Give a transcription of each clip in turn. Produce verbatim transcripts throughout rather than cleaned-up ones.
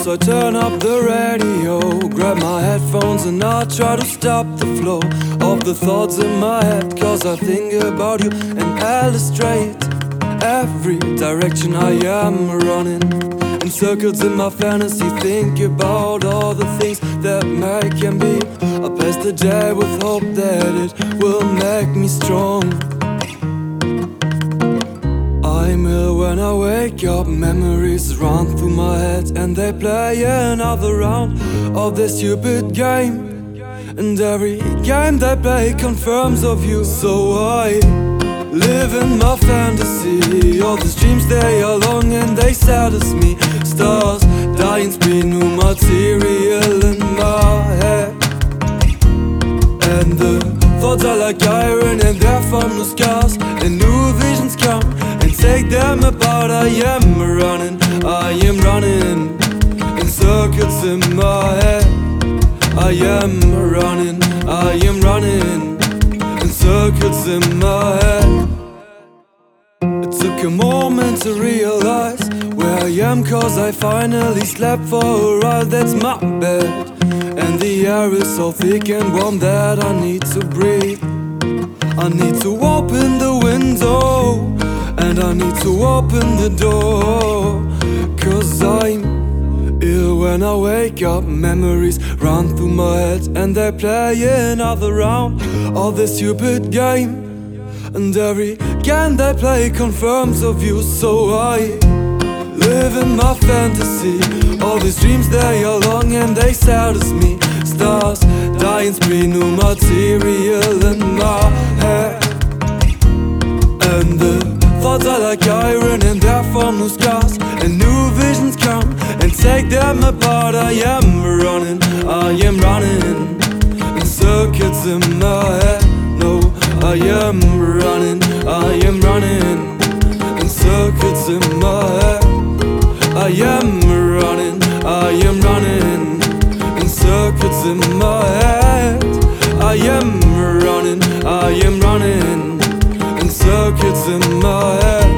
I turn up the radio, grab my headphones and I try to stop the flow of the thoughts in my head. Cause I think about you and illustrate every direction I am running. In circles in my fantasy, think about all the things that make can be. I pass the day with hope that it will make me strong. I'm ill when I wake up, memories run through my head and they play another round of this stupid game. And every game they play confirms of you. So I live in my fantasy, all these dreams they are long and they saddest me. Stars, dying speed, new material in my head. And the thoughts are like iron and they're from the scars. And new visions come and take them apart. I am running, I am running in circles in my head. I am running, I am running in circles in my head. It took a moment to realize where I am, cause I finally slept for a while. That's my bed, and the air is so thick and warm that I need to breathe. I need to open the window, and I need to open the door. Cause I'm ill when I wake up, memories run through my head and they play another round of this stupid game. And every game they play confirms of you. So I live in my fantasy, all these dreams they are long and they saddest me. Stars, dying speed, new material in my head. And the thoughts are like iron and they're from new scars. And new visions come and take them apart. I am running, I am running in circuits in my head. No, I am running, I am running in circuits in my head. I am running, I am running in circuits in my head. I am running, I am running in circuits in my head.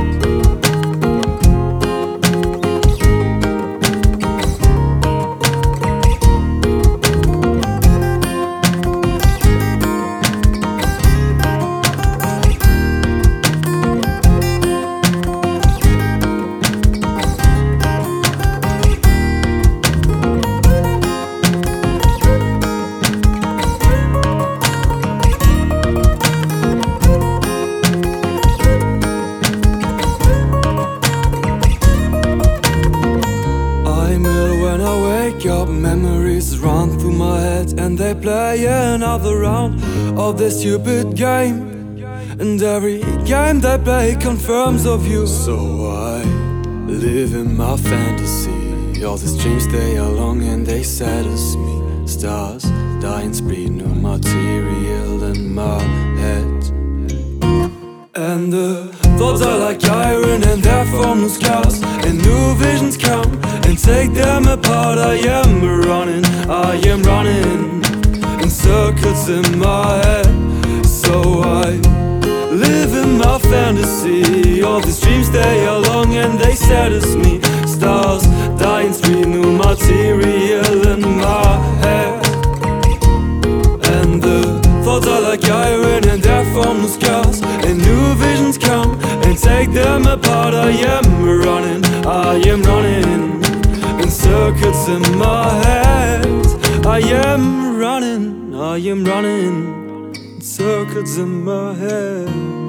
Up, memories run through my head and they play another round of this stupid game. And every game they play confirms of you. So I live in my fantasy, all these dreams they are long and they saddest me. Stars, dying speed, new material in my head. And the thoughts are like iron and they're from new scars. And new visions come and take them apart. I am running, I am running in circles in my head. So I live in my fantasy, all these dreams they are long and they saddest me. Stars, dying speed, new material in my head. And the thoughts are like iron and they're from new scars. And new visions come and take them apart. I am running, I am running in circuits in my head. I am running, I am running in circuits in my head.